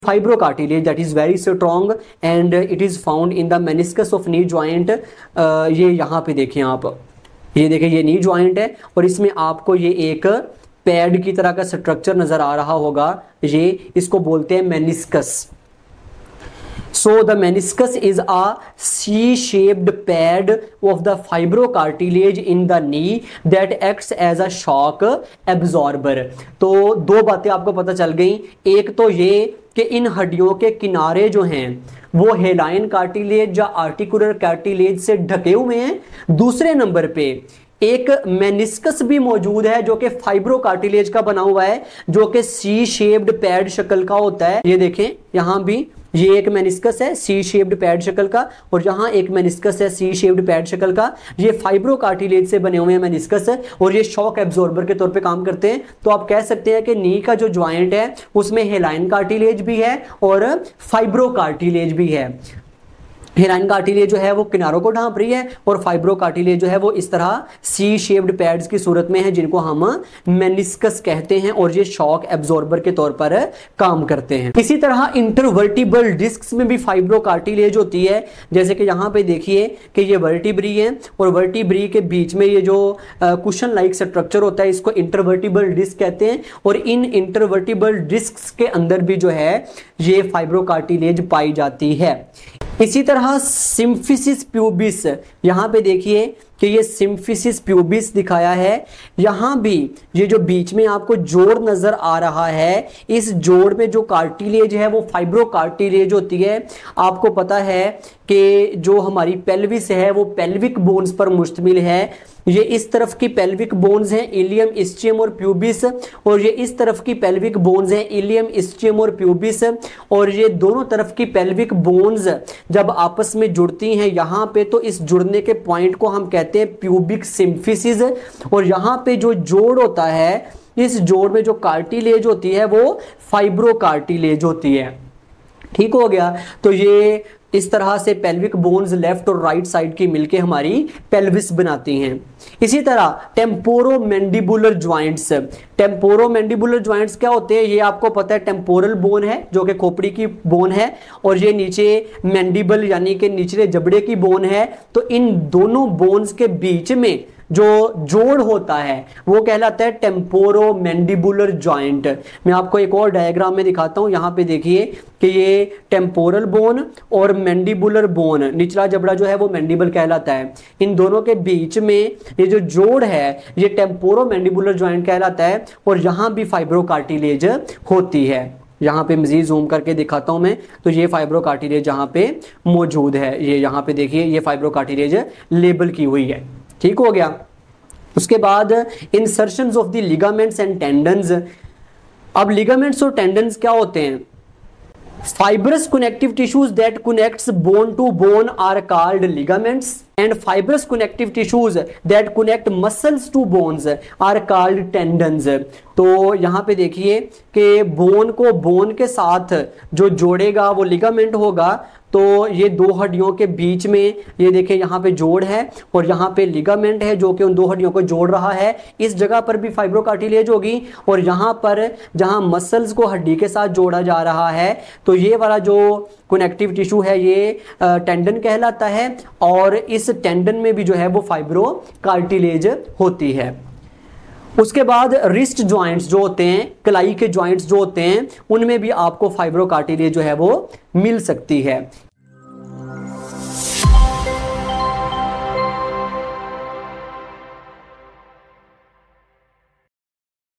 Fibro cartilage that is very strong and it is found in the meniscus of knee joint. ये यहाँ पे देखें आप, ये देखें ये नी ज्वाइंट है और इसमें आपको ये एक पैड की तरह का स्ट्रक्चर नजर आ रहा होगा, ये इसको बोलते हैं meniscus. So the meniscus is a C-shaped pad of the fibrocartilage in the knee that acts as a shock absorber। तो दो बातें आपको पता चल गई, एक तो ये कि इन हड्डियों के किनारे जो हैं वो हेलाइन कार्टिलेज या आर्टिकुलर कार्टिलेज से ढके हुए हैं, दूसरे नंबर पे एक मेनिस्कस भी मौजूद है जो कि फाइब्रो कार्टिलेज का बना हुआ है, जो कि सी शेप्ड पैड शक्ल का होता है। ये देखें यहां भी ये एक मेनिस्कस है सी शेप्ड पैड शक्ल का और यहाँ एक मेनिस्कस है सी शेप्ड पैड शक्ल का। ये फाइब्रो कार्टिलेज से बने हुए हैं मेनिस्कस और ये शॉक एब्जॉर्बर के तौर पे काम करते हैं। तो आप कह सकते हैं कि नी का जो ज्वाइंट है उसमें हेलाइन कार्टिलेज भी है और फाइब्रो कार्टिलेज भी है। हेलाइन कार्टिलेज जो है वो किनारों को ढांप रही है और फाइब्रो कार्टिलेज जो है वो इस तरह सी शेप्ड पैड्स की सूरत में है जिनको हम मेनिस्कस कहते हैं और ये शॉक एब्जॉर्बर के तौर पर काम करते हैं। इसी तरह इंटरवर्टिबल डिस्क्स में भी फाइब्रो कार्टिलेज होती है, जैसे कि यहाँ पे देखिए कि ये वर्टिब्री है और वर्टिब्री के बीच में ये जो कुशन लाइक स्ट्रक्चर होता है इसको इंटरवर्टिबल डिस्क कहते हैं और इन इंटरवर्टिबल डिस्क्स के अंदर भी जो है ये फाइब्रो कार्टिलेज पाई जाती है। इसी तरह सिम्फिसिस प्यूबिस, यहां पे देखिए कि ये सिम्फिसिस प्यूबिस दिखाया है, यहां भी ये जो बीच में आपको जोड़ नजर आ रहा है इस जोड़ में जो कार्टिलेज है वो फाइब्रो कार्टिलेज होती है। आपको पता है कि जो हमारी पेल्विस है वो पेल्विक बोन्स पर मुश्तमिल है। ये इस तरफ की पेल्विक बोन्स हैं इलियम, इस्चियम और प्यूबिस और ये इस तरफ की पेल्विक बोन्स हैं इलियम, इस्चियम और प्यूबिस और ये दोनों तरफ की पेल्विक बोन्स जब आपस में जुड़ती हैं यहाँ पे तो इस जुड़ने के पॉइंट को हम कहते हैं प्यूबिक सिम्फिसिस और यहाँ पे जो जोड़ होता है इस जोड़ में जो कार्टिलेज होती है वो फाइब्रो कार्टिलेज होती है। ठीक हो गया। तो ये इस तरह से पेल्विक बोन्स लेफ्ट और राइट साइड की मिलके हमारी पेल्विस बनाती हैं। इसी तरह टेम्पोरोमैंडिबुलर ज्वाइंट्स, टेम्पोरोमैंडिबुलर ज्वाइंट्स क्या होते हैं ये आपको पता है, टेम्पोरल बोन है जो कि खोपड़ी की बोन है और ये नीचे मैंडिबल यानी कि निचले जबड़े की बोन है। तो इन दोनों बोन्स के बीच में जो जोड़ होता है वो कहलाता है टेम्पोरोमैंडिबुलर जॉइंट। मैं आपको एक और डायग्राम में दिखाता हूं, यहां पे देखिए कि ये टेम्पोरल बोन और मैंडिबुलर बोन, निचला जबड़ा जो है वो मैंडिबल कहलाता है, इन दोनों के बीच में ये जो जोड़ है ये टेम्पोरोमैंडिबुलर जॉइंट कहलाता है और यहां भी फाइब्रो कार्टिलेज होती है। यहाँ पे मजीद जूम करके दिखाता हूं मैं, तो ये फाइब्रो कार्टिलेज यहाँ पे मौजूद है, ये यहाँ पे देखिए ये फाइब्रो कार्टिलेज लेबल की हुई है। ठीक हो गया। उसके बाद insertions of the ligaments and tendons. अब लिगामेंट्स और टेंडन्स क्या होते हैं? Fibrous connective tissues that connects bone to bone are called ligaments and fibrous connective tissues that connect muscles to bones are called tendons. तो यहाँ पे देखिए कि बोन को बोन के साथ जो जोड़ेगा वो लिगामेंट होगा। तो ये दो हड्डियों के बीच में ये देखें यहाँ पे जोड़ है और यहाँ पे लिगामेंट है जो कि उन दो हड्डियों को जोड़ रहा है। इस जगह पर भी फाइब्रो कार्टिलेज होगी और यहाँ पर जहाँ मसल्स को हड्डी के साथ जोड़ा जा रहा है तो ये वाला जो कनेक्टिव टिश्यू है ये टेंडन कहलाता है और इस टेंडन में भी जो है वो फाइब्रो कार्टिलेज होती है। उसके बाद रिस्ट ज्वाइंट्स जो होते हैं, कलाई के ज्वाइंट्स जो होते हैं, उनमें भी आपको फाइब्रो कार्टिलेज जो है वो मिल सकती है।